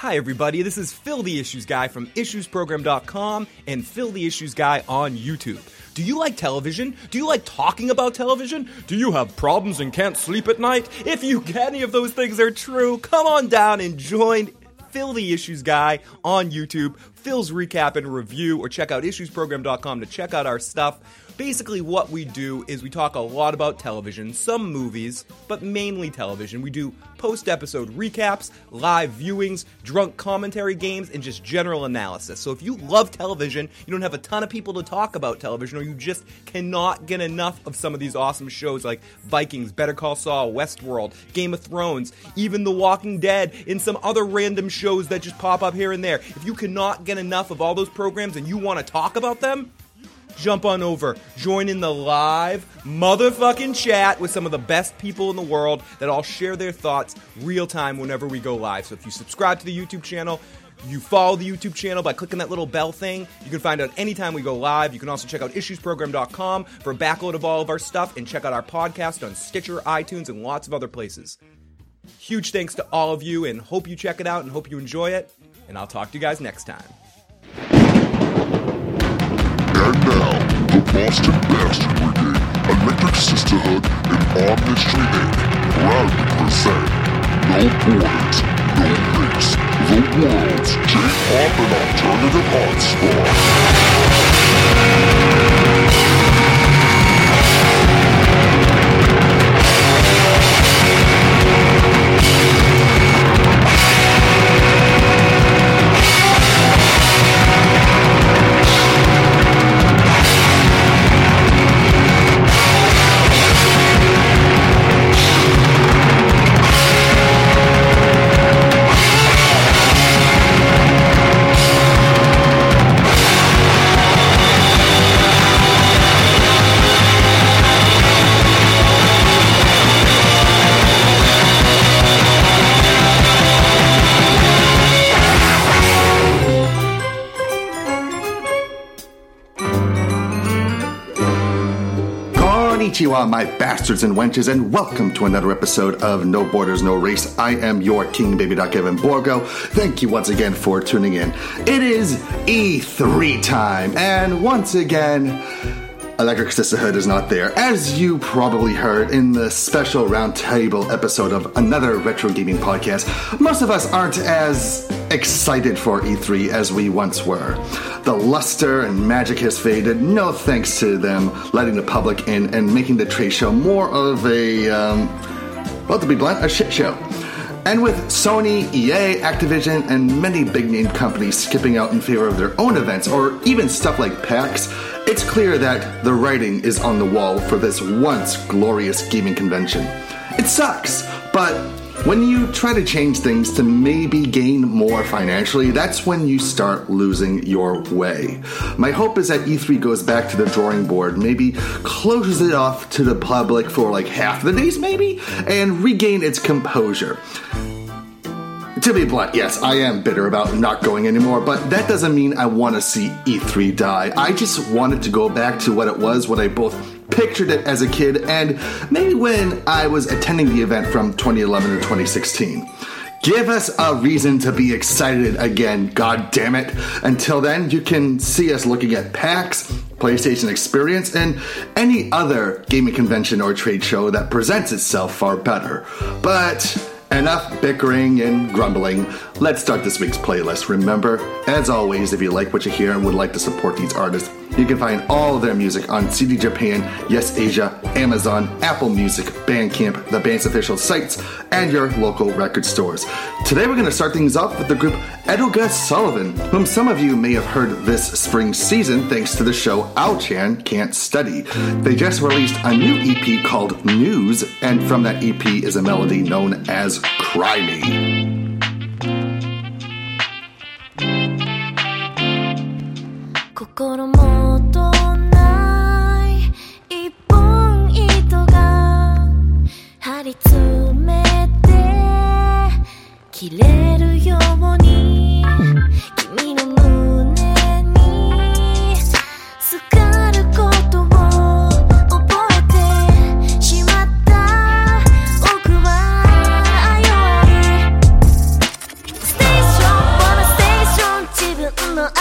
Hi everybody, this is Phil the Issues Guy from IssuesProgram.com and Phil the Issues Guy on YouTube. Do you like television? Do you like talking about television? Do you have problems and can't sleep at night? If any of those things are true, come on down and join Phil the Issues Guy on YouTube, Phil's Recap and Review, or check out IssuesProgram.com to check out our stuff. Basically, what we do is we talk a lot about television, some movies, but mainly television. We do post-episode recaps, live viewings, drunk commentary games, and just general analysis. So if you love television, you don't have a ton of people to talk about television, or you just cannot get enough of some of these awesome shows like Vikings, Better Call Saul, Westworld, Game of Thrones, even The Walking Dead, and some other random shows that just pop up here and there. If you cannot get enough of all those programs and you want to talk about them, jump on over, join in the live motherfucking chat with some of the best people in the world that all share their thoughts real time whenever we go live. So if you subscribe to the YouTube channel, you follow the YouTube channel by clicking that little bell thing, you can find out anytime we go live. You can also check out IssuesProgram.com for a backload of all of our stuff and check out our podcast on Stitcher, iTunes, and lots of other places. Huge thanks to all of you and hope you check it out and hope you enjoy it. And I'll talk to you guys next time. And now, the Boston Bastard Brigade, Electric Sisterhood, and Omnistry Inc. proudly present No Borders, No Race, the world's J-pop and alternative Konnichiwa, my bastards and wenches, and welcome to another episode of No Borders, No Race. I am your King Baby Doc Evan Borgo. Thank you once again for tuning in. It is E3 time, and once again, Electric Sisterhood is not there. As you probably heard in the special roundtable episode of another retro gaming podcast, most of us aren't as excited for E3 as we once were. The luster and magic has faded, no thanks to them letting the public in and making the trade show more of a, well, to be blunt, a shit show. And with Sony, EA, Activision, and many big-name companies skipping out in favor of their own events, or even stuff like PAX, it's clear that the writing is on the wall for this once glorious gaming convention. It sucks, but when you try to change things to maybe gain more financially, that's when you start losing your way. My hope is that E3 goes back to the drawing board, maybe closes it off to the public for like half the days maybe, and regain its composure. To be blunt, yes, I am bitter about not going anymore, but that doesn't mean I want to see E3 die. I just wanted to go back to what it was, what I both pictured it as a kid, and maybe when I was attending the event from 2011 to 2016. Give us a reason to be excited again, god damn it. Until then, you can see us looking at PAX, PlayStation Experience, and any other gaming convention or trade show that presents itself far better. But enough bickering and grumbling. Let's start this week's playlist. Remember, as always, if you like what you hear and would like to support these artists, you can find all of their music on CD Japan, Yes Asia, Amazon, Apple Music, Bandcamp, the band's official sites, and your local record stores. Today we're going to start things off with the group Edoga Sullivan, whom some of you may have heard this spring season thanks to the show Ao-chan Can't Study. They just released a new EP called News, and from that EP is a melody known as Cry Me. 心もとない一本糸が張り詰めて切れるように君の胸にすがることを覚えてしまった僕は弱い Stay strong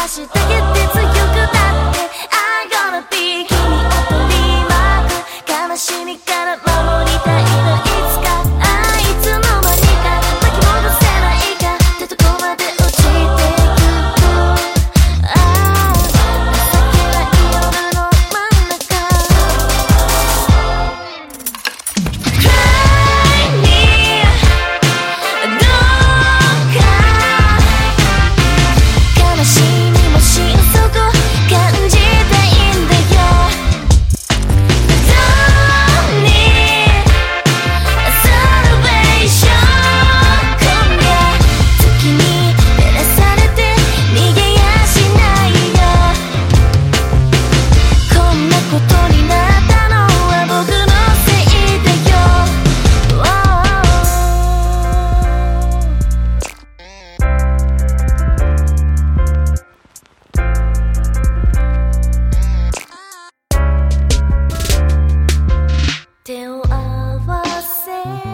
明日だけで強くなって I'm gonna be 君を取り巻く悲しみから守りたいのいつかいつの間にか巻き戻せないかってとこまで落ちてゆく情けない夜の真ん中 Cry me どうか悲しみも心底感じたいんだよ Don't need salvation 今夜月に照らされて逃げやしないよこんなことになったのは僕のせいだよ手を合わせ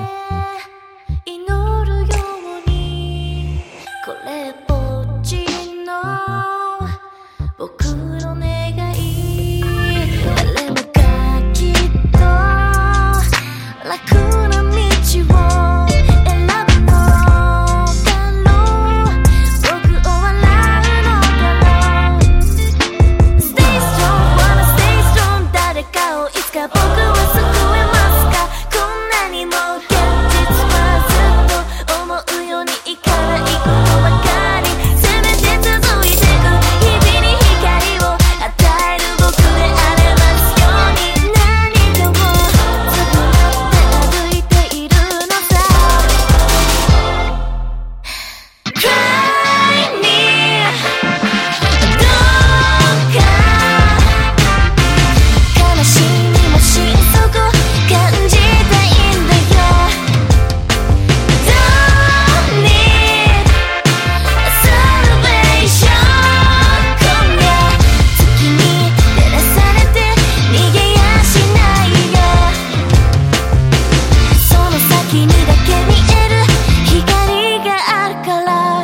祈るようにこれっぽっちの僕の願い誰もがきっと楽な道を選ぶのだろう僕を笑うのだろう Stay strong wanna stay strong 誰かをいつか僕は救えますかこんなにも現実はずっと思うようにいかないことばかりせめて続いてく日々に光を与える僕であれますように何かをつぶって歩いているのさ Cry me どうか悲しみも心底感じたいんだよ Don't need salvation 今夜月に照らされて逃げやしないよその先にだけ見える光があるから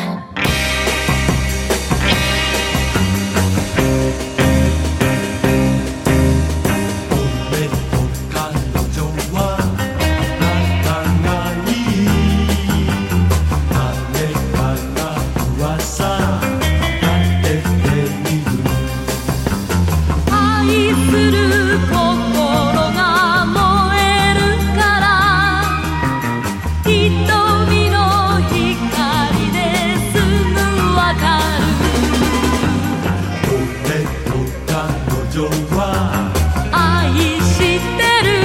俺と彼女は仲がいい誰かが噂立てている愛する心が燃えるから瞳の光ですぐわかる俺と彼女は愛してる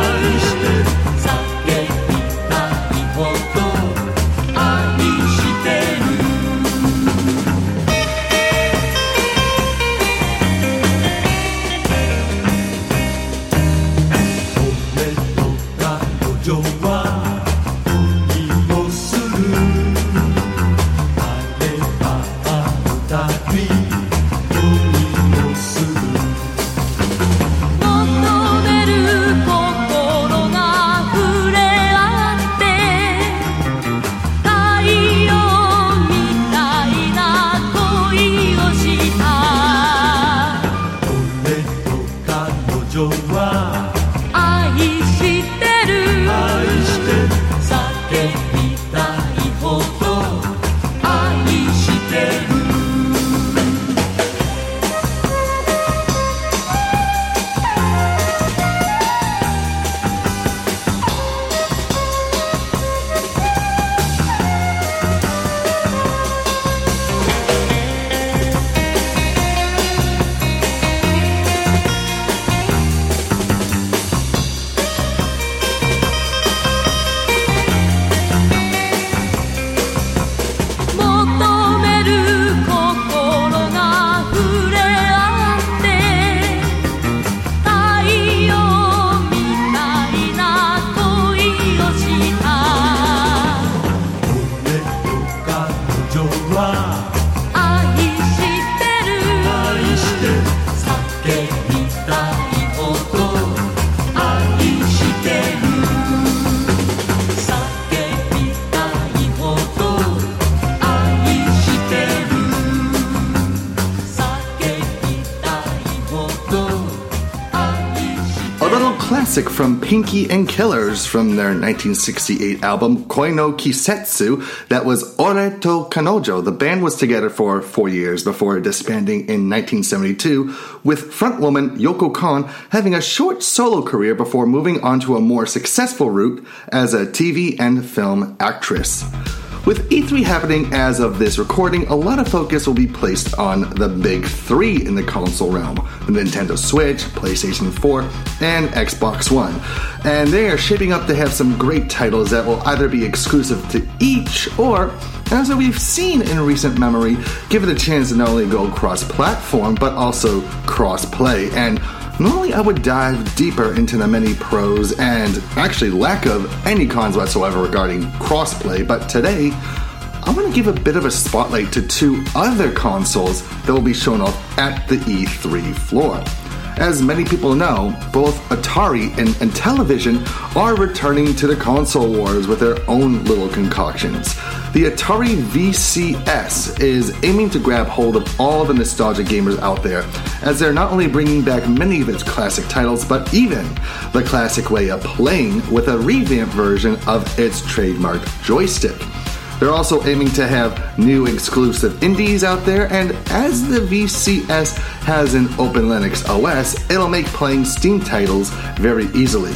叫びたいほど愛してる俺と彼女は恋をするあればあのたび恋をする求める心が触れ合って太陽みたいな恋をした俺と彼女は愛してる愛して叫びたいほど愛してる classic from Pinky and Killers from their 1968 album Koi no Kisetsu that was Ore to Kanojo. The band was together for 4 years before disbanding in 1972, with frontwoman Yoko Kan having a short solo career before moving on to a more successful route as a TV and film actress. With E3 happening as of this recording, a lot of focus will be placed on the big three in the console realm: the Nintendo Switch, PlayStation 4, and Xbox One. And they are shaping up to have some great titles that will either be exclusive to each or, as we've seen in recent memory, give it a chance to not only go cross-platform, but also cross-play. And normally I would dive deeper into the many pros and actually lack of any cons whatsoever regarding crossplay, but today I want to give a bit of a spotlight to two other consoles that will be shown off at the E3 floor. As many people know, both Atari and Intellivision are returning to the console wars with their own little concoctions. The Atari VCS is aiming to grab hold of all of the nostalgia gamers out there, as they're not only bringing back many of its classic titles, but even the classic way of playing with a revamped version of its trademark joystick. They're also aiming to have new exclusive indies out there, and as the VCS has an Open Linux OS, it'll make playing Steam titles very easily.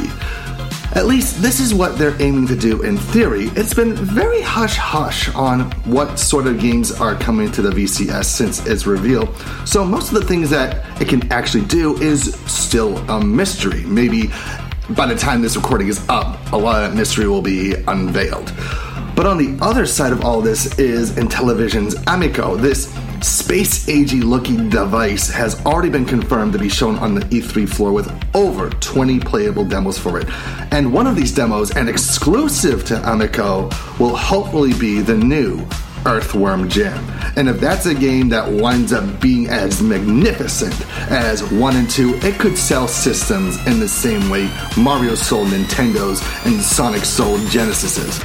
At least this is what they're aiming to do in theory. It's been very hush-hush on what sort of games are coming to the VCS since its reveal, so most of the things that it can actually do is still a mystery. Maybe by the time this recording is up, a lot of that mystery will be unveiled. But on the other side of all this is Intellivision's Amico. This space-agey looking device has already been confirmed to be shown on the E3 floor with over 20 playable demos for it. And one of these demos, and exclusive to Amico, will hopefully be the new Earthworm Jim. And if that's a game that winds up being as magnificent as 1 and 2, it could sell systems in the same way Mario sold Nintendos and Sonic sold Genesises.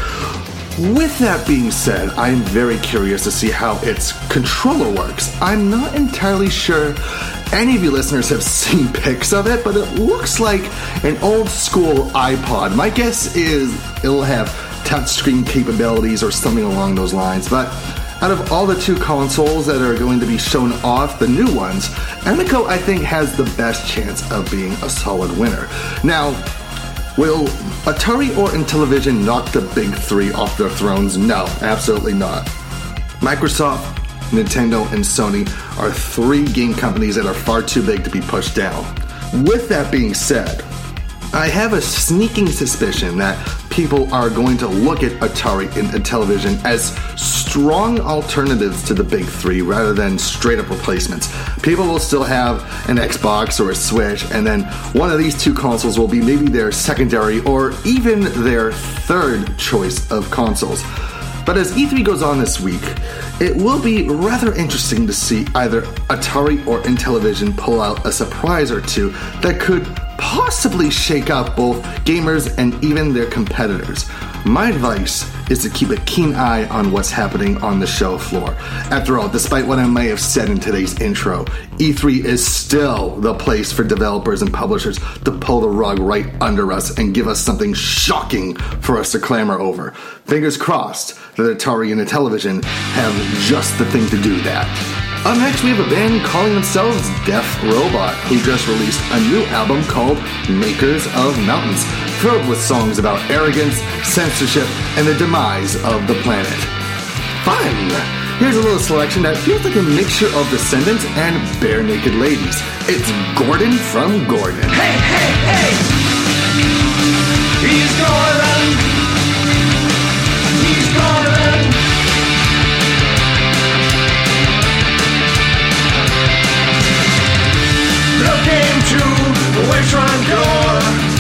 With that being said, I'm very curious to see how its controller works. I'm not entirely sure any of you listeners have seen pics of it, but it looks like an old school iPod. My guess is it'll have touchscreen capabilities or something along those lines, but out of all the two consoles that are going to be shown off, the new ones, Amico I think has the best chance of being a solid winner. Now, will Atari or Intellivision knock the big three off their thrones? No, absolutely not. Microsoft, Nintendo, and Sony are three game companies that are far too big to be pushed down. With that being said, I have a sneaking suspicion that people are going to look at Atari and Intellivision as strong alternatives to the big three rather than straight up replacements. People will still have an Xbox or a Switch, and then one of these two consoles will be maybe their secondary or even their third choice of consoles. But as E3 goes on this week, it will be rather interesting to see either Atari or Intellivision pull out a surprise or two that could possibly shake up both gamers and even their competitors. My advice is to keep a keen eye on what's happening on the show floor. After all, despite what I may have said in today's intro, E3 is still the place for developers and publishers to pull the rug right under us and give us something shocking for us to clamor over. Fingers crossed that Atari and Intellivision have just the thing to do that. Up next, we have a band calling themselves Deaf Robot, who just released a new album called Makers of Mountains, filled with songs about arrogance, censorship, and the demise of the planet. Fun! Here's a little selection that feels like a mixture of Descendants and Bare Naked Ladies. It's Gordon from Gordon. Hey, hey, hey! He's Gordon! He's Gordon! Look into the wasteland door.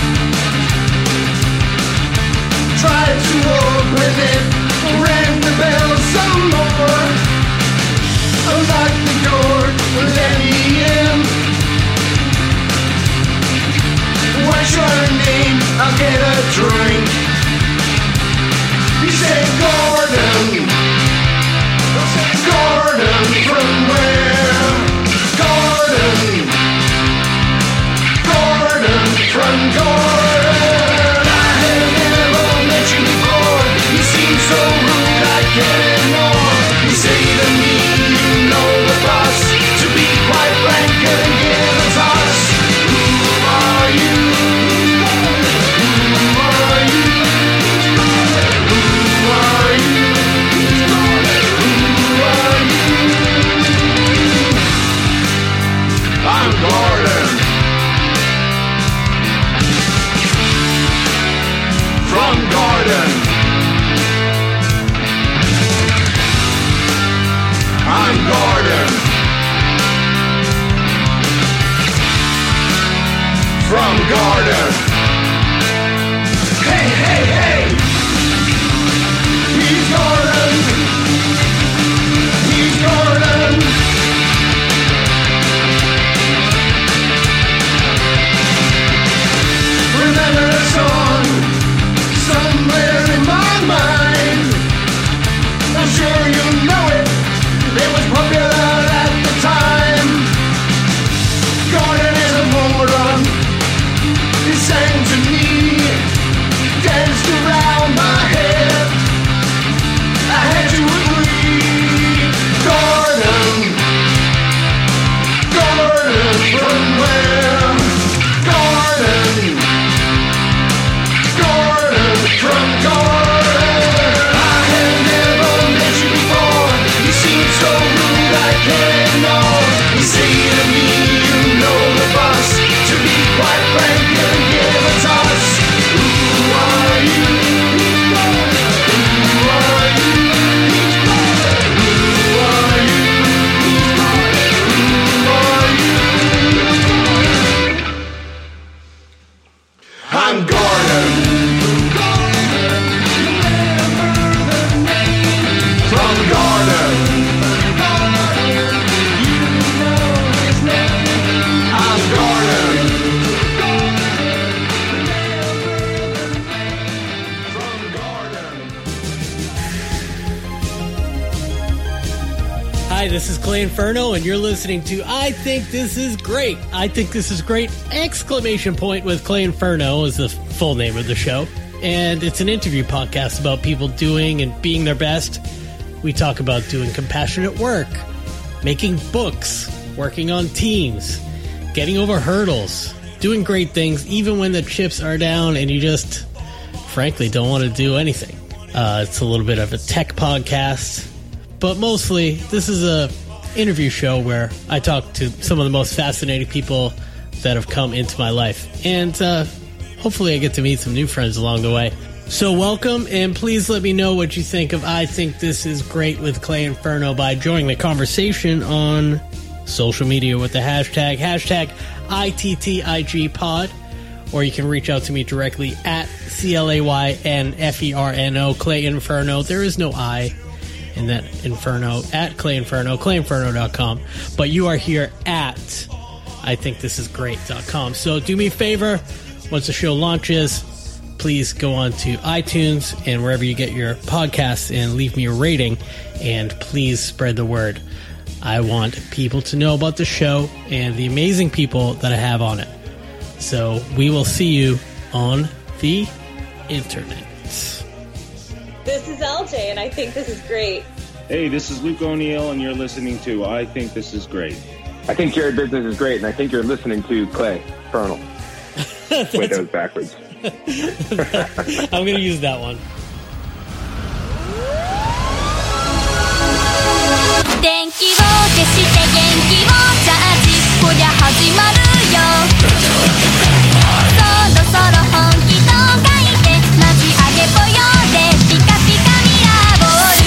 Tried to walk with it, rang the bell some more. Unlock the door, let me in. What's your name? I'll get a drink. He said Gordon. Gordon from where? Gordon. Gordon from Gordon. Gordon. Hey, hey, hey. He's Gordon. He's Gordon. Remember a song somewhere in my mind. I'm sure you know it. It was popular at the time. Gordon is a moron. He sang to me, danced around my head. I had to agree. Gordon, Gordon from where? Gordon, Gordon from Gordon. I have never met you before. You seem so rude, I can't know. You say to me, you know the bus. To be quite frank, you give a toss. Who are you? Who are you? Who are you? I'm Gordon. From Gordon. I'm Gordon. From Gordon. Hi, this is Clay Inferno, and you're listening to I Think This Is Great. I Think This Is Great! Exclamation point with Clay Inferno is the full name of the show. And it's an interview podcast about people doing and being their best. We talk about doing compassionate work, making books, working on teams, getting over hurdles, doing great things even when the chips are down and you just, frankly, don't want to do anything. It's a little bit of a tech podcast. But mostly, this is a interview show where I talk to some of the most fascinating people that have come into my life. And hopefully I get to meet some new friends along the way. So welcome, and please let me know what you think of I Think This Is Great with Clay Inferno by joining the conversation on social media with the hashtag ITTIGpod. Or you can reach out to me directly at CLAYNFERNO, Clay Inferno. There is no I in that Inferno, at Clay Inferno, clayinferno.com. But you are here at IThinkThisIsGreat.com. So do me a favor, once the show launches, please go on to iTunes and wherever you get your podcasts and leave me a rating. And please spread the word. I want people to know about the show and the amazing people that I have on it. So we will see you on the internet. This is LJ, and I think this is great. Hey, this is Luke O'Neill, and you're listening to I Think This Is Great. I think your business is great, and I think you're listening to Clay Infernal. Wait, that was backwards. I'm going to use that one. 電気を消して元気をチャージこりゃ始まるよそろそろ本気と書いてマジ上げぽよでピカピカミラーボール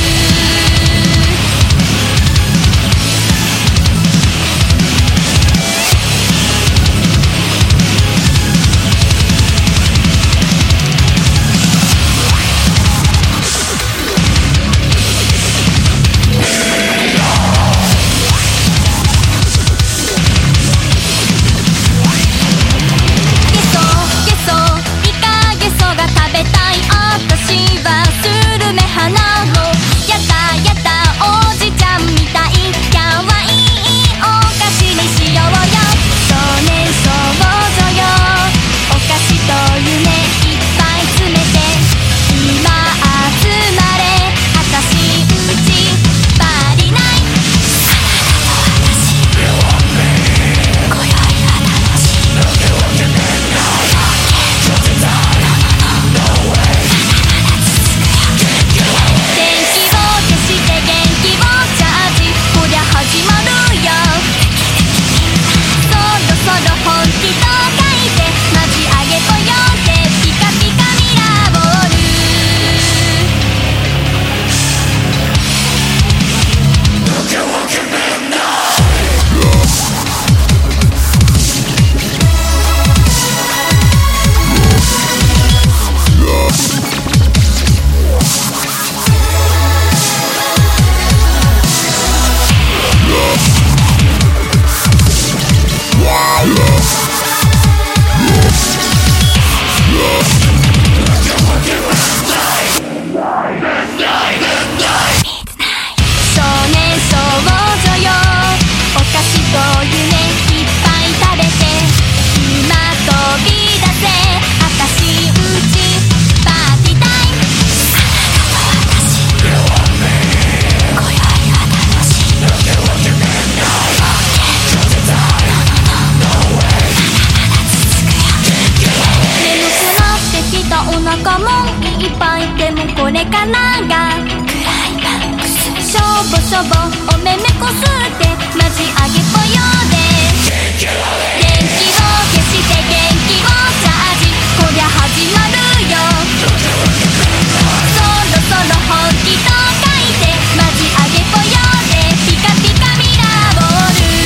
しょぼお目目こすってマジ上げぽよで電気を消して元気をチャージこりゃ始まるよそろそろ本気と書いてマジ上げぽよでピカピカミラーボール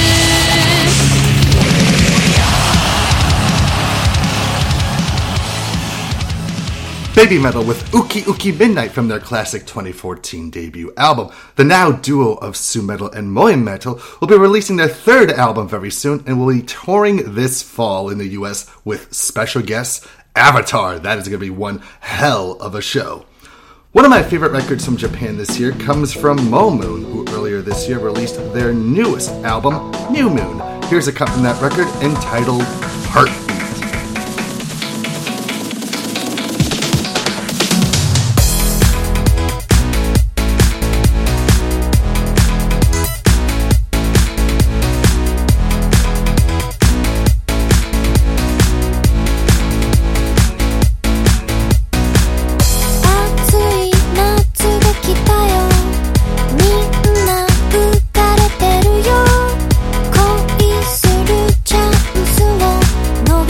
Baby Metal with Uki Uki Midnight from their classic 2014 debut album. The now duo of Su-Metal and Moe Metal will be releasing their third album very soon and will be touring this fall in the US with special guests Avatar. That is going to be one hell of a show. One of my favorite records from Japan this year comes from Mo Moon, who earlier this year released their newest album, New Moon. Here's a cut from that record entitled Heartbeat. 「の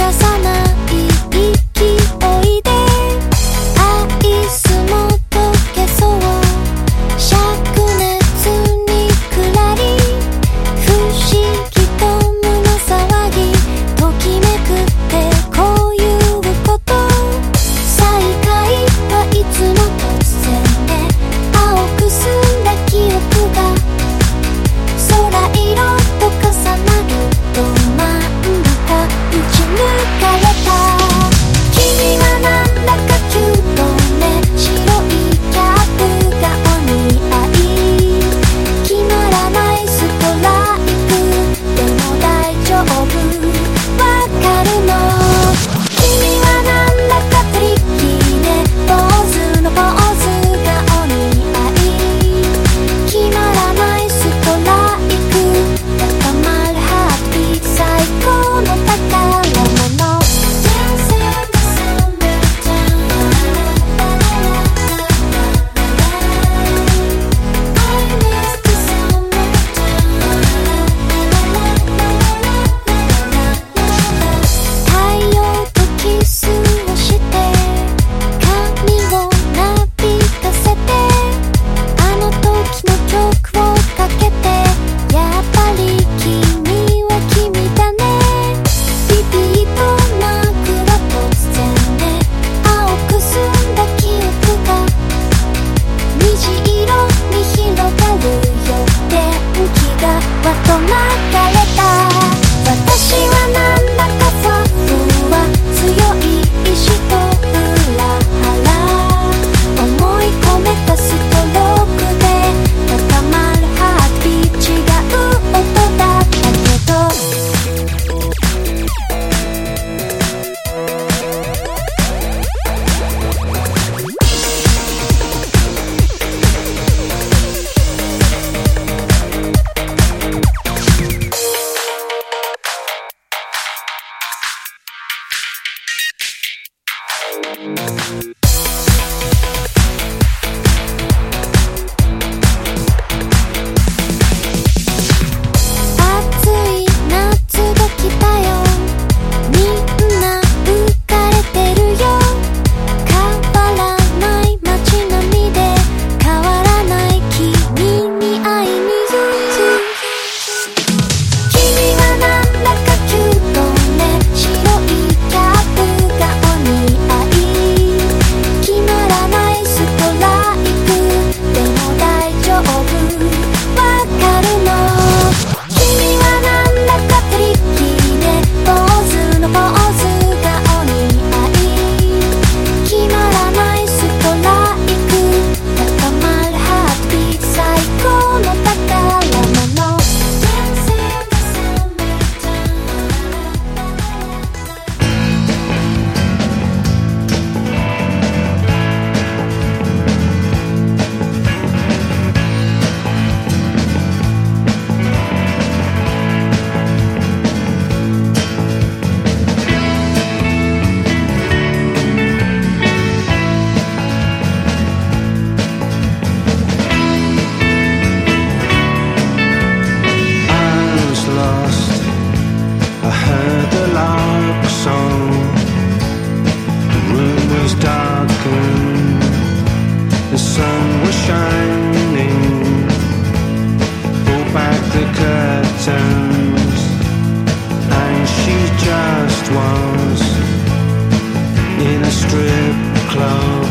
the curtains, and she just was in a strip club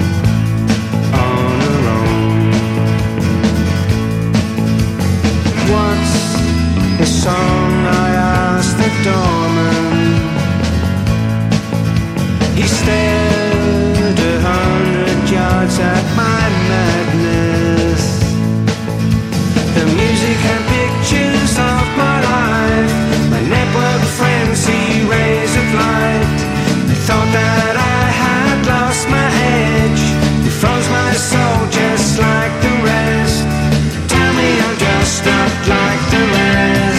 on her own. What's the song, I asked the doorman. He stared 100 yards at my madness. The music and pictures of my life, my network frenzy, rays of light. I thought that I had lost my edge. It froze my soul just like the rest. Tell me I'm just not like the rest.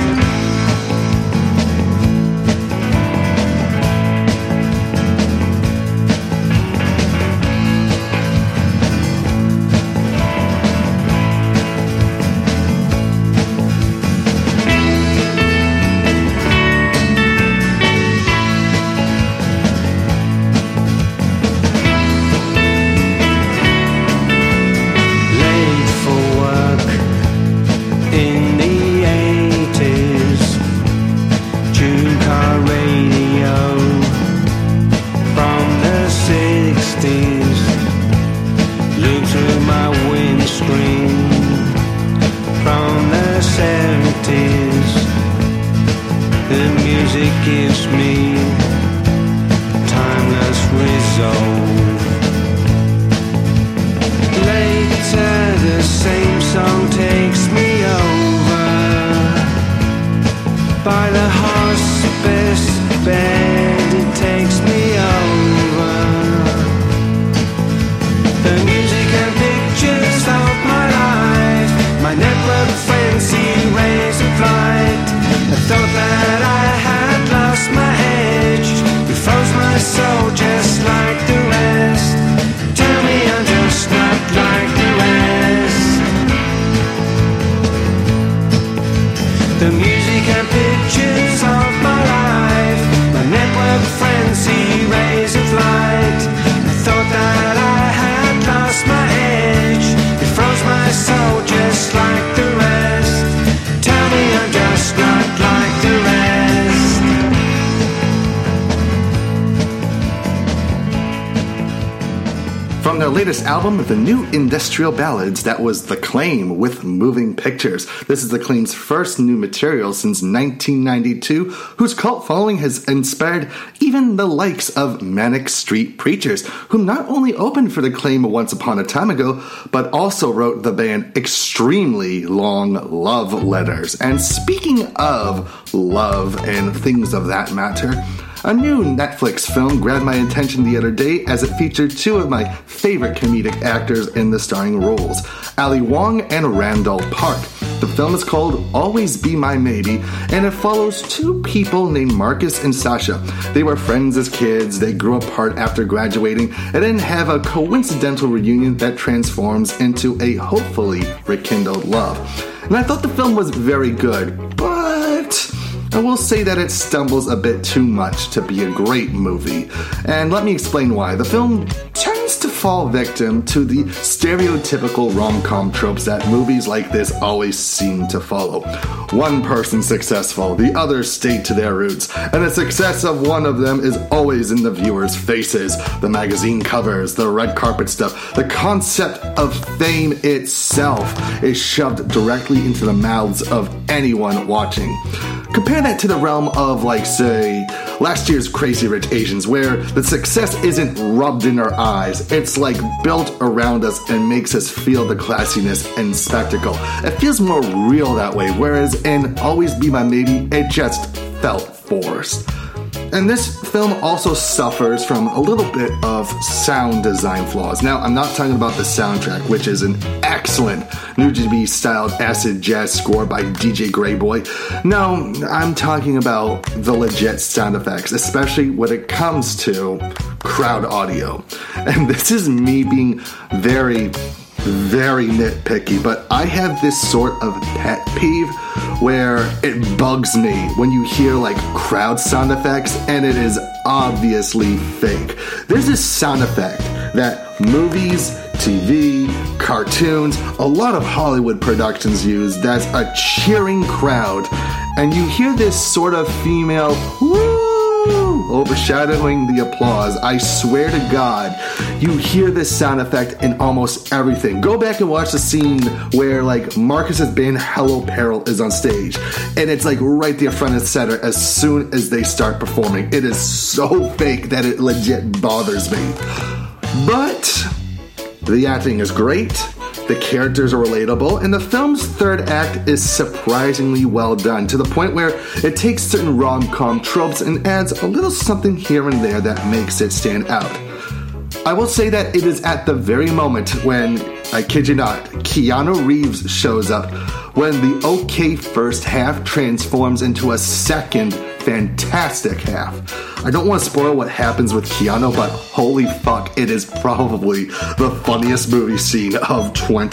Gives me timeless resolve. Later the same song takes me over by the hospice bed. It takes me over. The music and pictures of my life, my network frenzy, rays of light. I thought that I had lost my edge. You froze my soul just like the rest. Tell me I'm just not like the rest. The music and pictures of my life, my network frenzy, rays of light. I thought that I had lost my edge. You froze my soul just like the rest. Tell me I'm just not like the rest. From their latest album, The New Industrial Ballads, that was The Claim with Moving Pictures. This is The Claim's first new material since 1992, whose cult following has inspired even the likes of Manic Street Preachers, who not only opened for The Claim once upon a time ago, but also wrote the band extremely long love letters. And speaking of love and things of that matter, a new Netflix film grabbed my attention the other day as it featured two of my favorite comedic actors in the starring roles, Ali Wong and Randall Park. The film is called Always Be My Maybe, and it follows two people named Marcus and Sasha. They were friends as kids, they grew apart after graduating, and then have a coincidental reunion that transforms into a hopefully rekindled love. And I thought the film was very good, but I will say that it stumbles a bit too much to be a great movie. And let me explain why. The film tends to fall victim to the stereotypical rom-com tropes that movies like this always seem to follow. One person successful, the others stay to their roots, and the success of one of them is always in the viewers' faces. The magazine covers, the red carpet stuff, the concept of fame itself is shoved directly into the mouths of anyone watching. Compare that to the realm of, like, say, last year's Crazy Rich Asians, where the success isn't rubbed in our eyes, it's like built around us and makes us feel the classiness and spectacle. It feels more real that way, whereas in Always Be My Maybe, it just felt forced. And this film also suffers from a little bit of sound design flaws. Now, I'm not talking about the soundtrack, which is an excellent Nujabes-styled acid jazz score by DJ Greyboy. No, I'm talking about the legit sound effects, especially when it comes to crowd audio. And this is me being very nitpicky, but I have this sort of pet peeve where it bugs me when you hear like crowd sound effects and it is obviously fake. There's this sound effect that movies, TV, cartoons, a lot of Hollywood productions use. That's a cheering crowd. And you hear this sort of female woo overshadowing the applause. I swear to God, you hear this sound effect in almost everything. Go back and watch the scene where like Marcus's band Hello Peril is on stage, and it's like right there front and center as soon as they start performing. It is so fake that it legit bothers me. But the acting is great, the characters are relatable, and the film's third act is surprisingly well done, to the point where it takes certain rom-com tropes and adds a little something here and there that makes it stand out. I will say that it is at the very moment when, I kid you not, Keanu Reeves shows up, when the okay first half transforms into a second fantastic half. I don't want to spoil what happens with Keanu, but holy fuck, it is probably the funniest movie scene of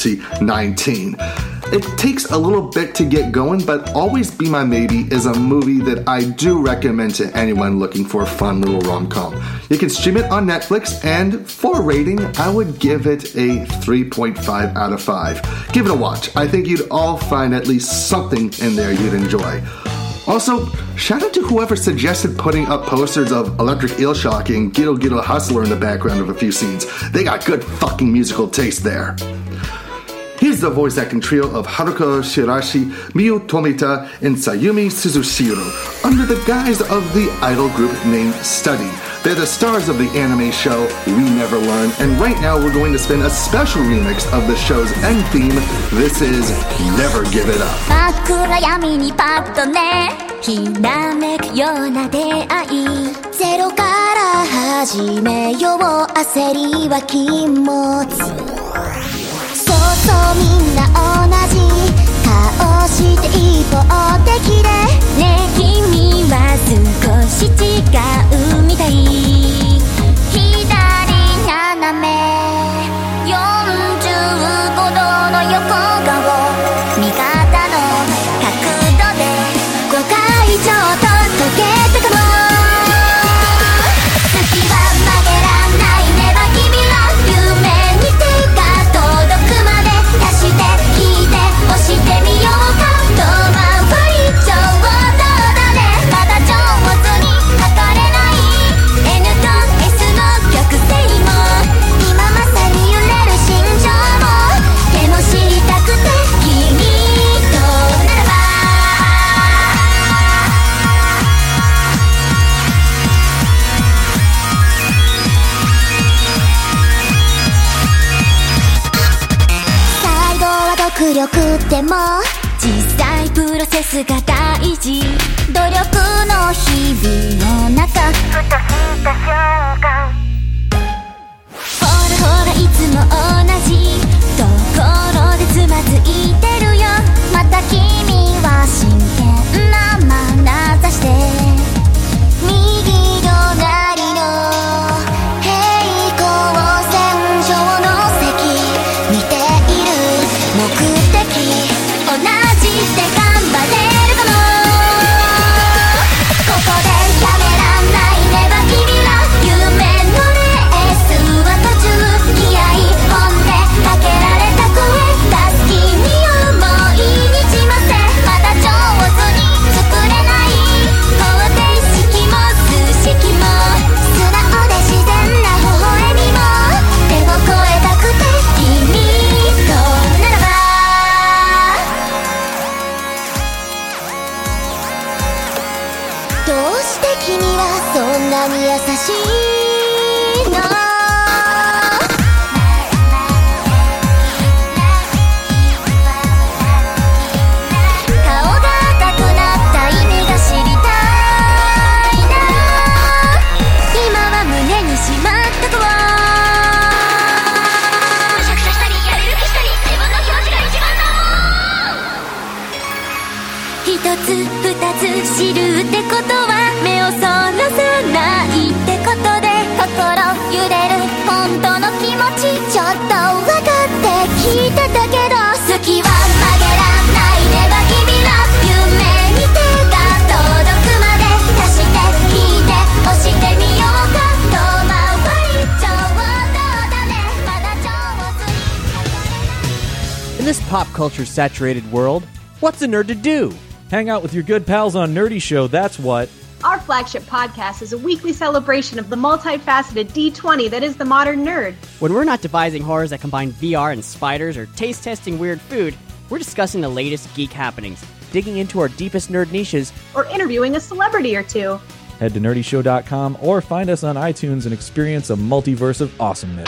2019. It takes a little bit to get going, but Always Be My Maybe is a movie that I do recommend to anyone looking for a fun little rom-com. You can stream it on Netflix, and for a rating, I would give it a 3.5 out of 5. Give it a watch. I think you'd all find at least something in there you'd enjoy. Also, shout out to whoever suggested putting up posters of Electric Eel Shock and Ghetto Ghetto Hustler in the background of a few scenes. They got good fucking musical taste there. Here's the voice acting trio of Haruka Shirashi, Miyu Tomita, and Sayumi Suzushiro, under the guise of the idol group named Study. They're the stars of the anime show We Never Learn, and right now we're going to spin a special remix of the show's end theme. This is Never Give It Up. 真っ暗闇にパッとねひらめくような出会いゼロから始めよう焦りは禁物そうそうみんな同じ顔して一方的でね君は少し違うみたい左斜め45度の横顔味方の角度で5回ちょっと溶けたかも月は曲げらんないねば君の夢に手が届くまで足して聞いて押してみようか遠回りちょうどだねまだ上手に測れない N と S の曲線も今まさに揺れる心情もでも知りたくて君とならば最後は独力でも実際プロセスが大事努力の日々の中ふとした瞬間ほらほらいつも同じところでつまずいてるよまた君は真剣な眼差しで右隣の平行線上の席見ている目的同じで頑張れるかもここでやめらんないねば君ら夢のレースは途中気合い本でかけられた声たすきに思いにじませまだ上手に作れない方程式も数式も素直で自然な微笑みも手を超えたくて君とならばどうして君はそんなに優しいの顔が赤くなった意味が知りたいな今は胸にしまったとむしゃくしゃしたりやれる気したり自分の表示が一番だもん一つ二つ知るってことは目をそらさないってことで心揺れる本当の気持ちちょっと分かって聞いてたけど好きは曲げらんないねば君ら夢に手が届くまで足して聞いて押してみようか遠回りちょうどだねまだ上手 culture-saturated world, what's a nerd to do? Hang out with your good pals on Nerdy Show, that's what. Our flagship podcast is a weekly celebration of the multifaceted D20 that is the modern nerd. When we're not devising horrors that combine VR and spiders or taste-testing weird food, we're discussing the latest geek happenings, digging into our deepest nerd niches, or interviewing a celebrity or two. Head to nerdyshow.com or find us on iTunes and experience a multiverse of awesomeness.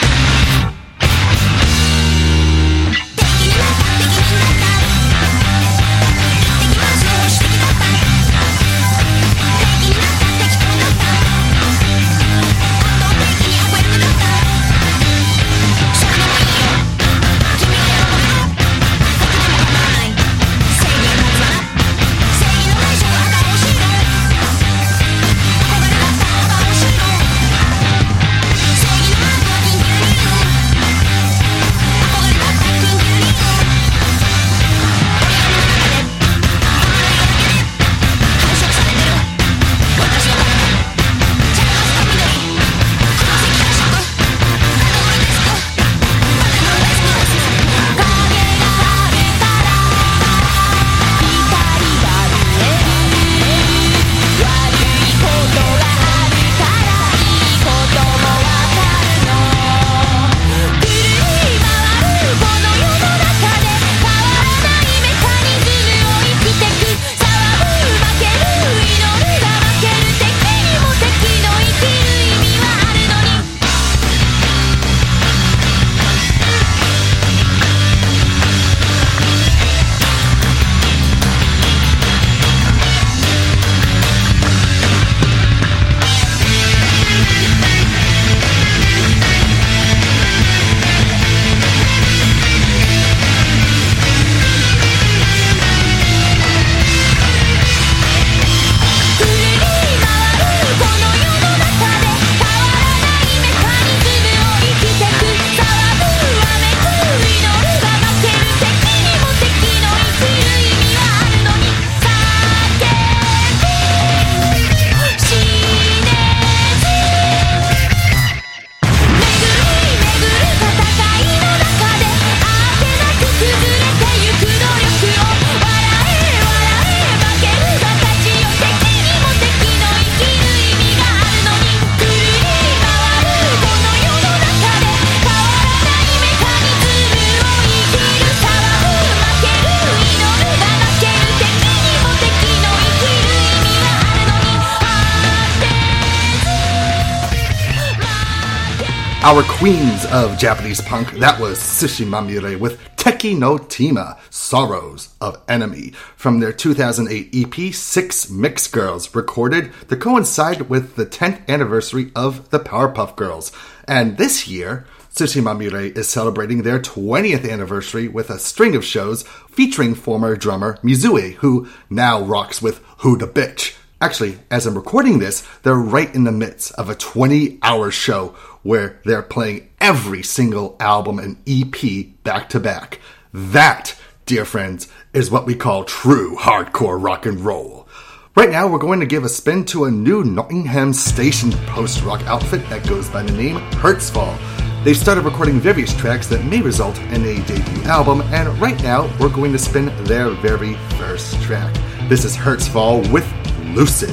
Our queens of Japanese punk, that was Sushi Mamire with Teki no Tima, Sorrows of Enemy, from their 2008 EP, Six Mix Girls, recorded to coincide with the 10th anniversary of the Powerpuff Girls. And this year, Sushi Mamire is celebrating their 20th anniversary with a string of shows featuring former drummer Mizue, who now rocks with Who Da Bitch. Actually, as I'm recording this, they're right in the midst of a 20-hour show where they're playing every single album and EP back to back. That, dear friends, is what we call true hardcore rock and roll. Right now, we're going to give a spin to a new Nottingham Station post-rock outfit that goes by the name Hertzfall. They've started recording various tracks that may result in a debut album, and right now, we're going to spin their very first track. This is Hertzfall with Lucid.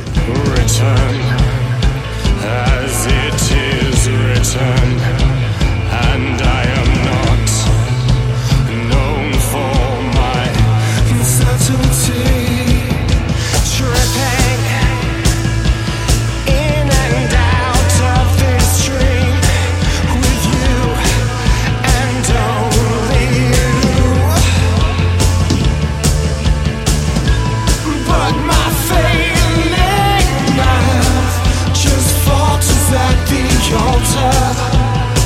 Return as it is written, and I am not known for my subtlety, tripping in and out of this dream with you and only you, but my failing love just falters at the altar.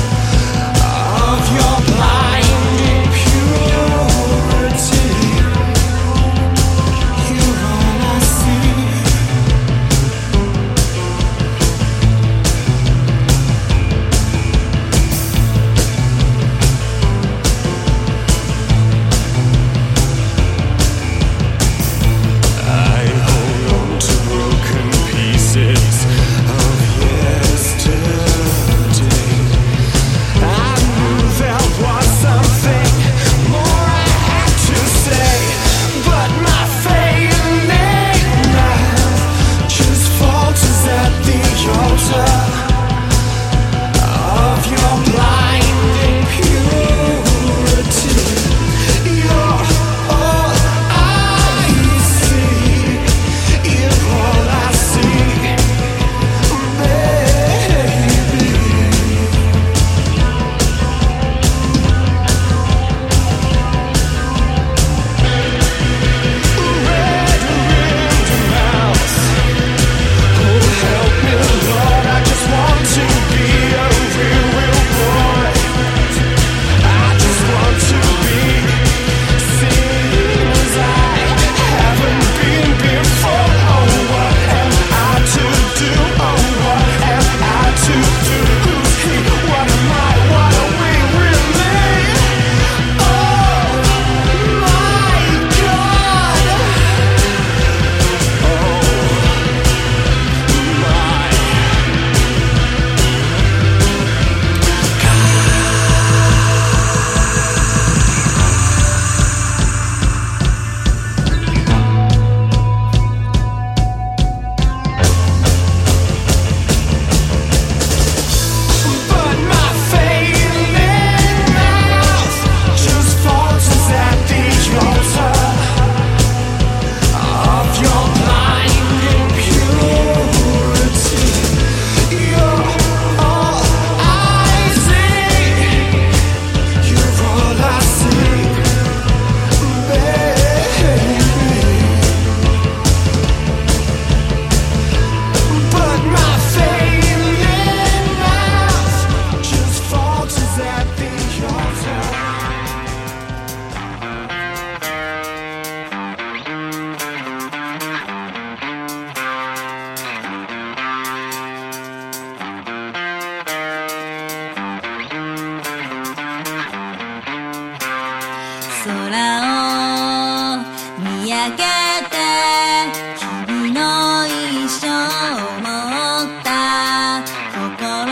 上げて君の一生を持った心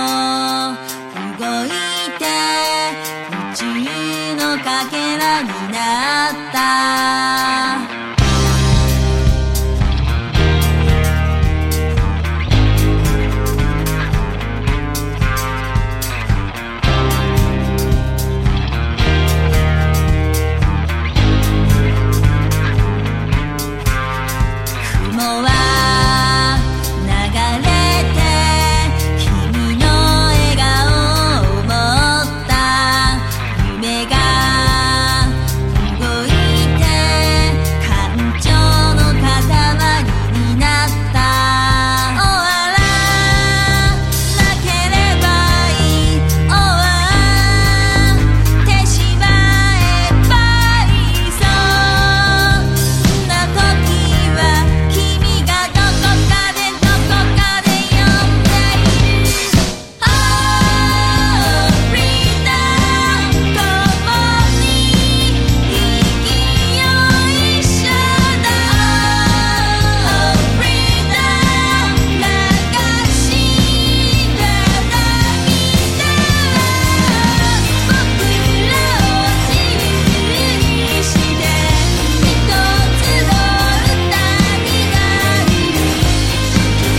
動いて宇宙のかけらになった雲は流れて君の笑顔を持った夢が動いて感情の塊になった終わらなければいい終わってしまえばいいそんな時は君がどこかで呼んでいる Oh freedom 共に生きよう一緒だ Oh freedom 流して涙僕らを自由にして一つの歌になる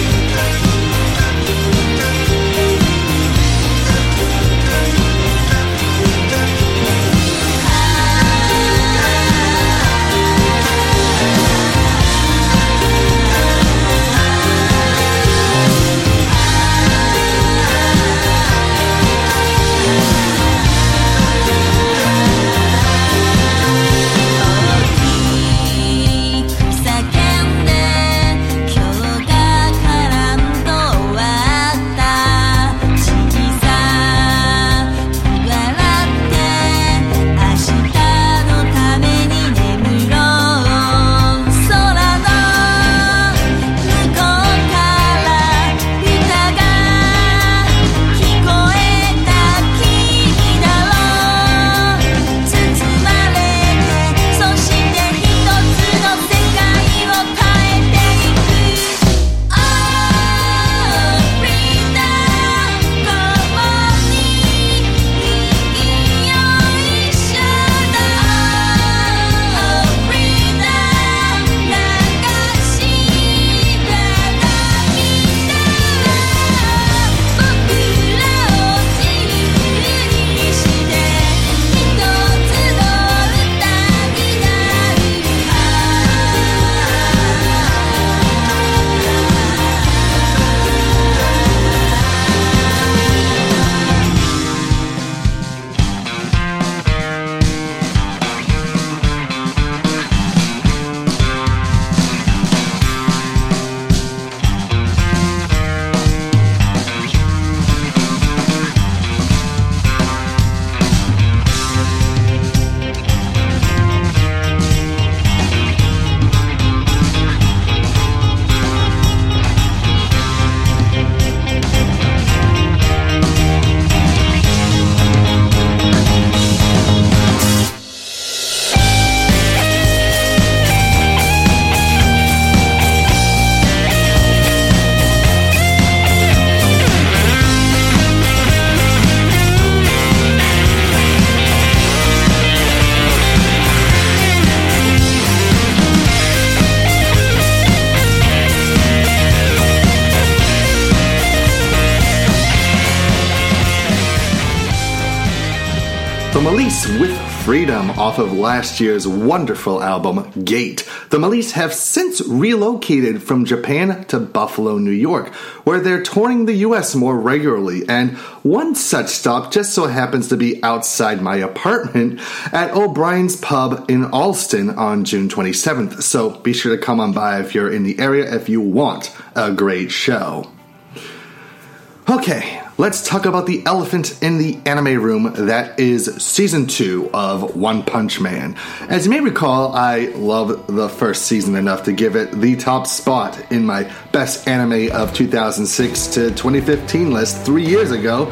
大きく叫んで今日が絡んと終わった小さく笑って明日のために眠ろう空の向こうから歌が聞こえた君だろう包まれてそして一つの世界を変えていく Oh freedom 共に生きよう一緒だ Oh freedom 流して涙僕らを自由にして一つの歌になる From Elise with Freedom off of last year's wonderful album, Gate. The Melise have since relocated from Japan to Buffalo, New York, where they're touring the US more regularly, and one such stop just so happens to be outside my apartment at O'Brien's Pub in Alston on June 27th, so be sure to come on by if you're in the area if you want a great show. Okay, let's talk about the elephant in the anime room that is Season 2 of One Punch Man. As you may recall, I loved the first season enough to give it the top spot in my best anime of 2006 to 2015 list 3 years ago.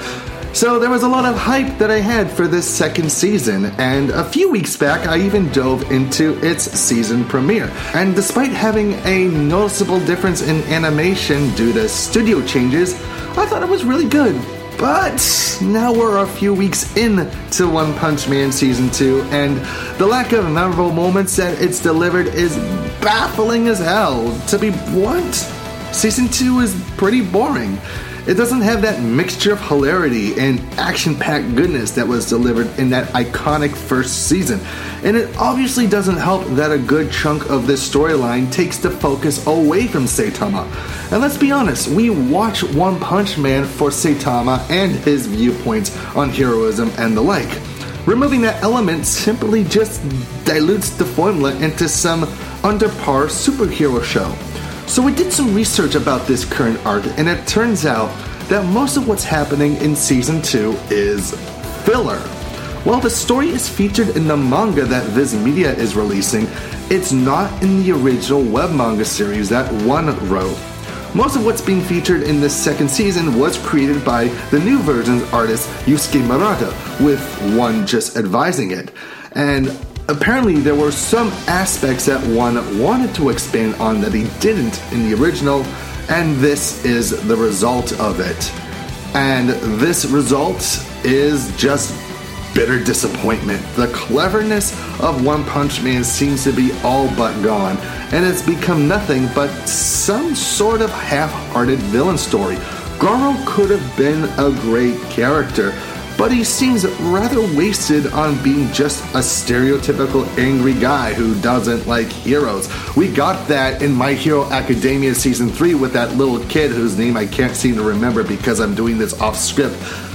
So there was a lot of hype that I had for this second season, and a few weeks back I even dove into its season premiere. And despite having a noticeable difference in animation due to studio changes, I thought it was really good. But now we're a few weeks into One Punch Man Season 2, and the lack of memorable moments that it's delivered is baffling as hell. To be blunt, Season 2 is pretty boring. It doesn't have that mixture of hilarity and action-packed goodness that was delivered in that iconic first season. And it obviously doesn't help that a good chunk of this storyline takes the focus away from Saitama. And let's be honest, we watch One Punch Man for Saitama and his viewpoints on heroism and the like. Removing that element simply just dilutes the formula into some under-par superhero show. So we did some research about this current arc, and it turns out that most of what's happening in Season 2 is filler. While the story is featured in the manga that Viz Media is releasing, it's not in the original web manga series that One wrote. Most of what's being featured in this second season was created by the new version's artist Yusuke Murata, with One just advising it. And apparently there were some aspects that One wanted to expand on that he didn't in the original, and this is the result of it. And this result is just bitter disappointment. The cleverness of One Punch Man seems to be all but gone, and it's become nothing but some sort of half-hearted villain story. Garo could have been a great character, but he seems rather wasted on being just a stereotypical angry guy who doesn't like heroes. We got that in My Hero Academia Season 3 with that little kid whose name I can't seem to remember because I'm doing this off script.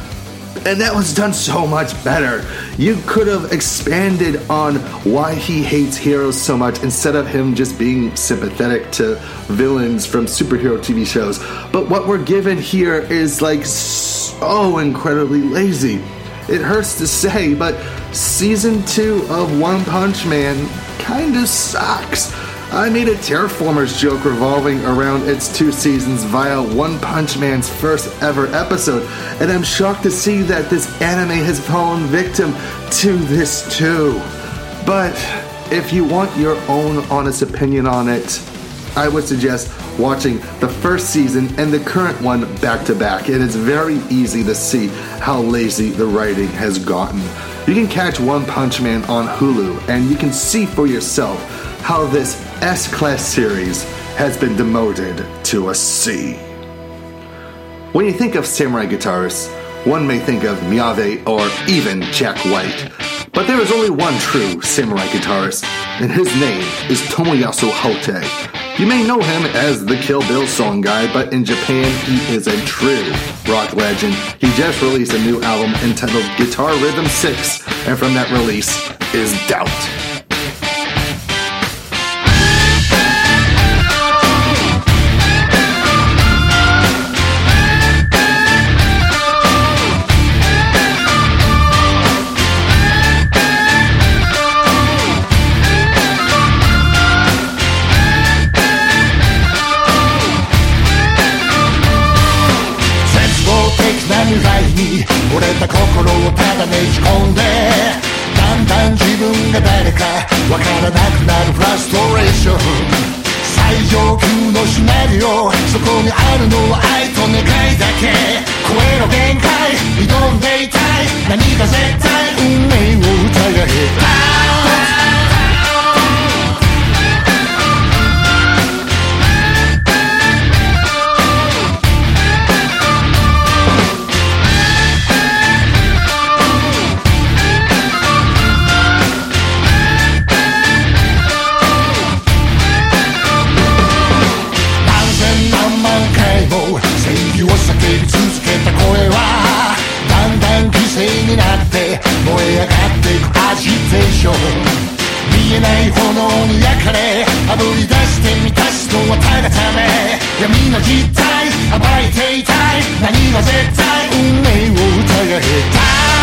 And that was done so much better. You could have expanded on why he hates heroes so much instead of him just being sympathetic to villains from superhero TV shows. But what we're given here is like so incredibly lazy. It hurts to say, but Season 2 of One Punch Man kinda sucks. I made a Terraformers joke revolving around its 2 seasons via One Punch Man's first ever episode, and I'm shocked to see that this anime has fallen victim to this too. But if you want your own honest opinion on it, I would suggest watching the first season and the current one back to back. It is very easy to see how lazy the writing has gotten. You can catch One Punch Man on Hulu, and you can see for yourself how this S-Class series has been demoted to a C. When you think of samurai guitarists, one may think of Miyave or even Jack White. But there is only one true samurai guitarist, and his name is Tomoyasu Hotei. You may know him as the Kill Bill song guy, but in Japan he is a true rock legend. He just released a new album entitled Guitar Rhythm 6, and from that release is Doubt. 折れた心をただねじ込んでだんだん自分が誰かわからなくなるフラストレーション最上級のシナリオそこにあるのは愛と願いだけ超えろ限界挑んでいたい何が絶対運命を疑えになって燃え上がっていくアジテーション見えない炎に焼かれあぶり出して満たすのはただため闇の実態暴いていたい何が絶対運命を疑えた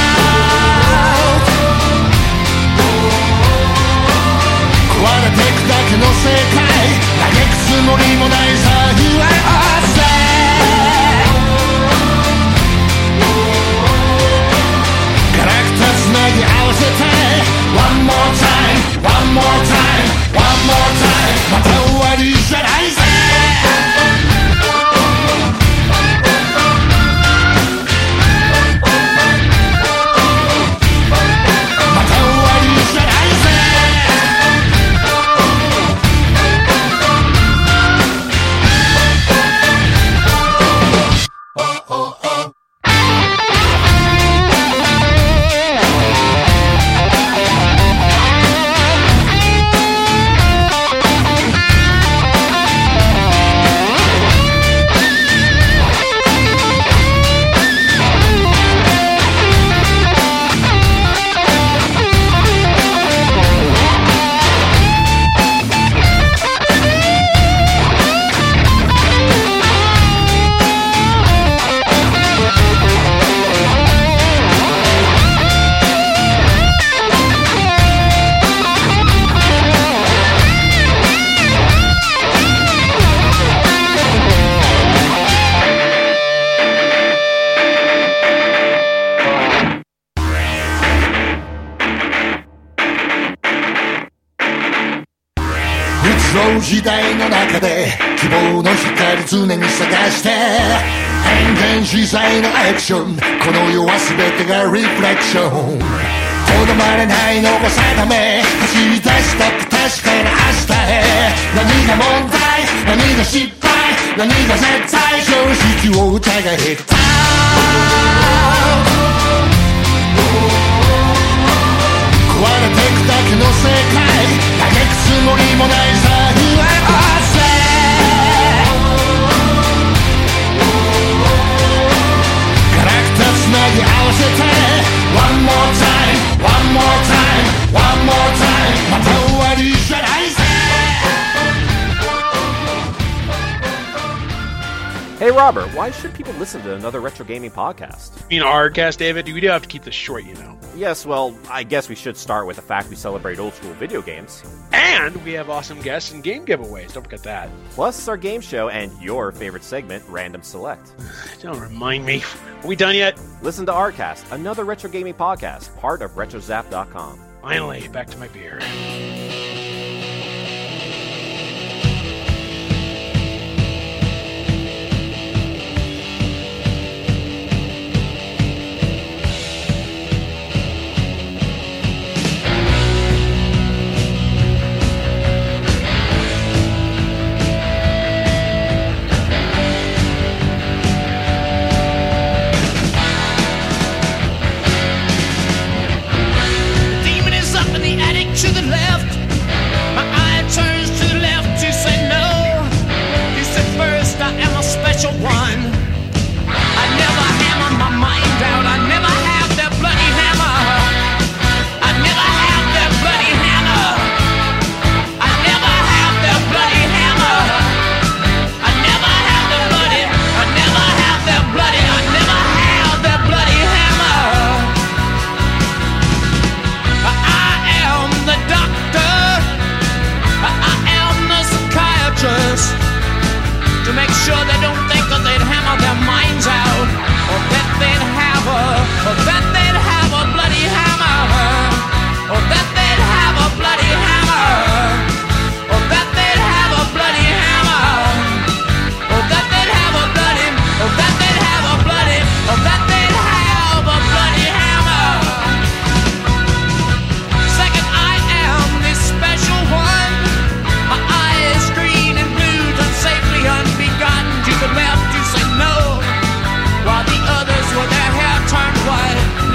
壊れてくだけの世界嘆くつもりもないさ You are awesome スロー時代の中で希望の光常に探して変幻自在のアクションこの世は全てがリフレクションとどまれないのが定め走り出したって確かな明日へ何が問題何が失敗何が絶対常識を疑えた壊れてくだけの世界嘆くつもりもないさガラクタつなぎ合わせて One more time One more time One more time また終わりじゃないぜ Hey Robert, why should people listen to another retro gaming podcast? You mean our cast, David? We do have to keep this short, you know. Yes, well, I guess we should start with the fact we celebrate old school video games. And we have awesome guests and game giveaways. Don't forget that. Plus our game show and your favorite segment, Random Select. Don't remind me. Are we done yet? Listen to Rcast, another retro gaming podcast, part of RetroZap.com. Finally, back to my beer. Left, you say no, while the others with their hair turned white.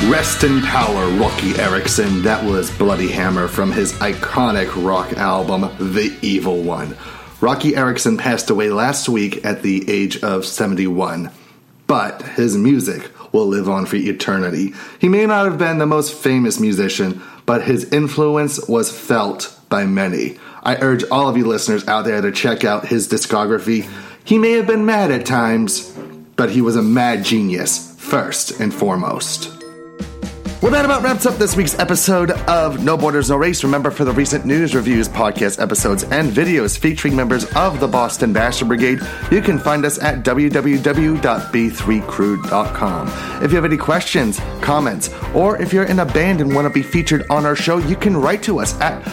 Rest in power, Rocky Erickson. That was Bloody Hammer from his iconic rock album, The Evil One. Rocky Erickson passed away last week at the age of 71. But his music will live on for eternity. He may not have been the most famous musician, but his influence was felt by many. I urge all of you listeners out there to check out his discography. He may have been mad at times, but he was a mad genius, first and foremost. Well, that about wraps up this week's episode of No Borders, No Race. Remember, for the recent news, reviews, podcast episodes, and videos featuring members of the Boston Bastard Brigade, you can find us at www.b3crew.com. If you have any questions, comments, or if you're in a band and want to be featured on our show, you can write to us at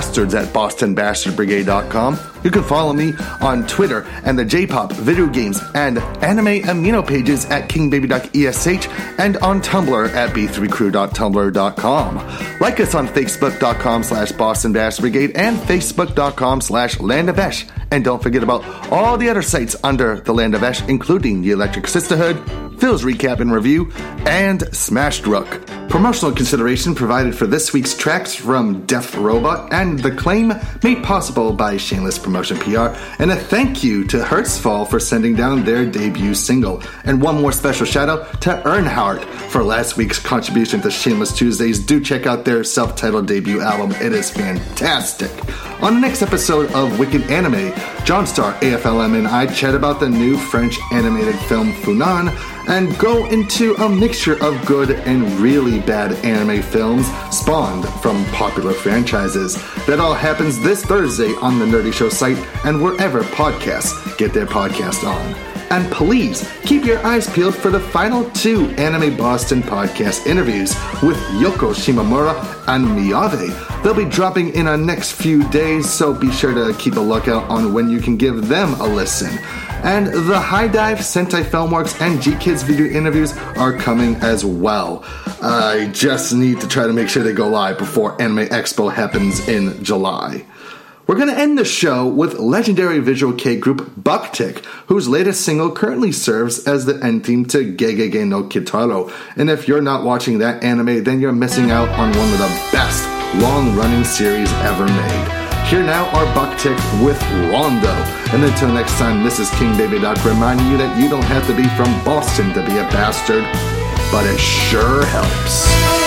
thebastards@bostonbastardbrigade.com. You can follow me on Twitter and the J-pop, video games, and anime amino pages at kingbabyduck.esh and on Tumblr at b3crew.tumblr.com. Like us on facebook.com/Boston Bastard Brigade and facebook.com/Land of Esh. And don't forget about all the other sites under the Land of Esh, including the Electric Sisterhood, Phil's Recap and Review, and Smashed Rook. Promotional consideration provided for this week's tracks from Def Robot and The Claim, made possible by Shameless Promotion PR, and a thank you to Hertzfall for sending down their debut single. And one more special shout out to Earnhardt for last week's contribution to Shameless Tuesdays. Do check out their self-titled debut album. It is fantastic. On the next episode of Wicked Anime, John Star, AFLM, and I chat about the new French animated film Funan and go into a mixture of good and really bad anime films spawned from popular franchises. That all happens this Thursday on the Nerdy Show site and wherever podcasts get their podcast on. And please keep your eyes peeled for the final 2 Anime Boston podcast interviews with Yoko Shimomura and Miyave. They'll be dropping in our next few days, so be sure to keep a lookout on when you can give them a listen. And the High Dive, Sentai Filmworks, and G-Kids video interviews are coming as well. I just need to try to make sure they go live before Anime Expo happens in July. We're going to end the show with legendary visual kei group Bucktick, whose latest single currently serves as the end theme to Gegege no Kitaro. And if you're not watching that anime, then you're missing out on one of the best long-running series ever made. Here now are Bucktick with Rondo. And until next time, this is King Baby Duck reminding you that you don't have to be from Boston to be a bastard, but it sure helps.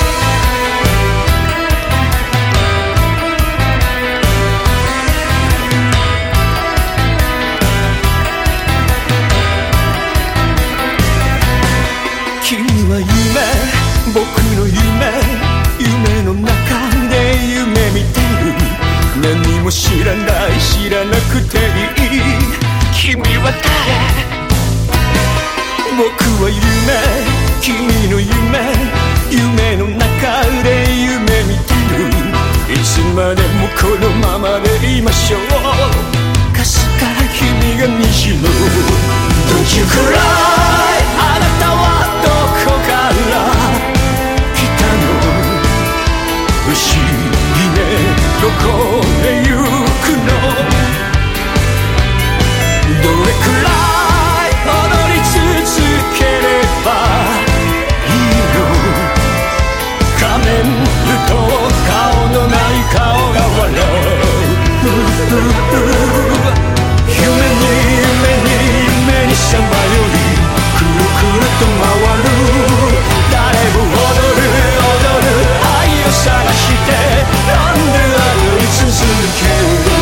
僕の夢の中で夢見てる何も知らなくていい君は誰僕は君の夢の中で夢見てるいつまでもこのままでいましょうかすか君が滲む Don't you cry あなたはどこから来たの不思議ねどこへ行くのどれくらい踊り続ければいいの仮面と顔のない顔が笑う夢にさまよりくるくると回る誰も踊る愛を探してなんで歩い続ける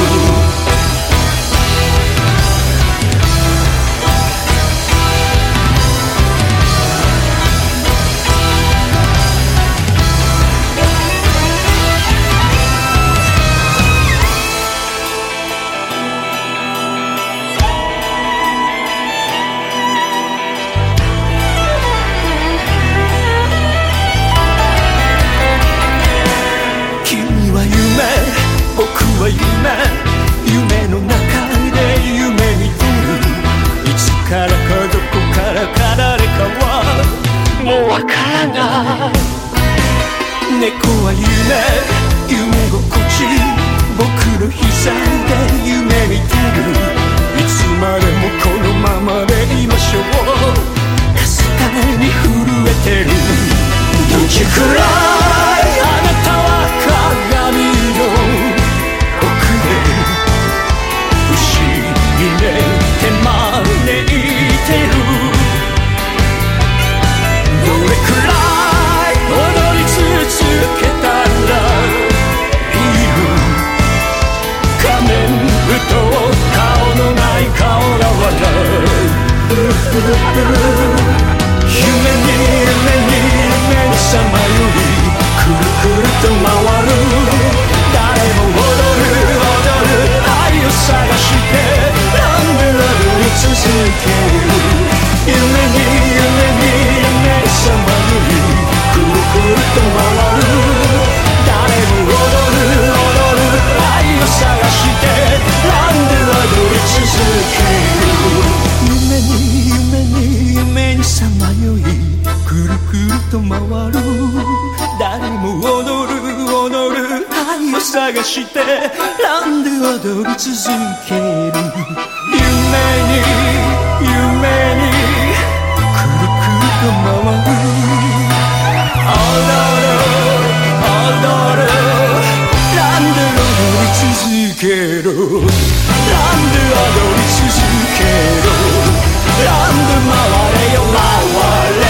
夢の中で夢見てるいつからかどこからか誰かはもうわからない猫は夢心地僕の膝で夢見てるいつまでもこのままでいましょうかすかに震えてる Don't you さまよりくるくると回る誰も踊る愛を探してランドラブに続ける夢さまよりくるくると回る誰も踊る愛を探してランドラブに続ける夢にさまよいくるくると回る誰も踊る愛を探してランで踊り続ける夢にくるくると回る踊るランで踊り続けるランで踊り続けるランで回れよ回れ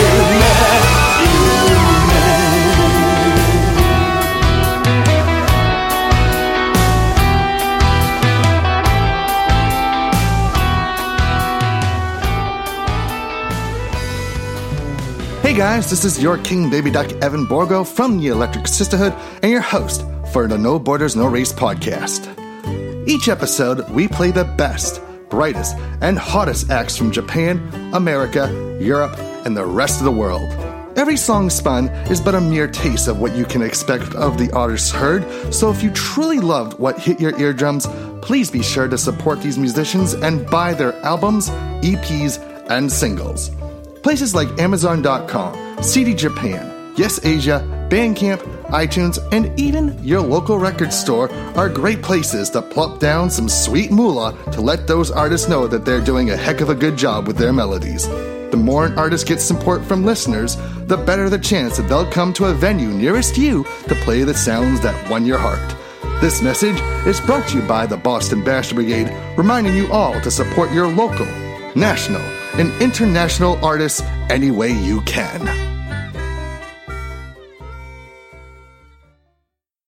Hey guys, this is your King Baby Duck Evan Borgo from the Electric Sisterhood and your host for the No Borders No Race podcast. Each episode, we play the best, brightest, and hottest acts from Japan, America, Europe, and the rest of the world. Every song spun is but a mere taste of what you can expect of the artists heard, so if you truly loved what hit your eardrums, please be sure to support these musicians and buy their albums, EPs, and singles. Places like Amazon.com, CD Japan, Yes Asia, Bandcamp, iTunes, and even your local record store are great places to plop down some sweet moolah to let those artists know that they're doing a heck of a good job with their melodies. The more an artist gets support from listeners, the better the chance that they'll come to a venue nearest you to play the sounds that won your heart. This message is brought to you by the Boston Bastard Brigade, reminding you all to support your local, national, and international artists any way you can.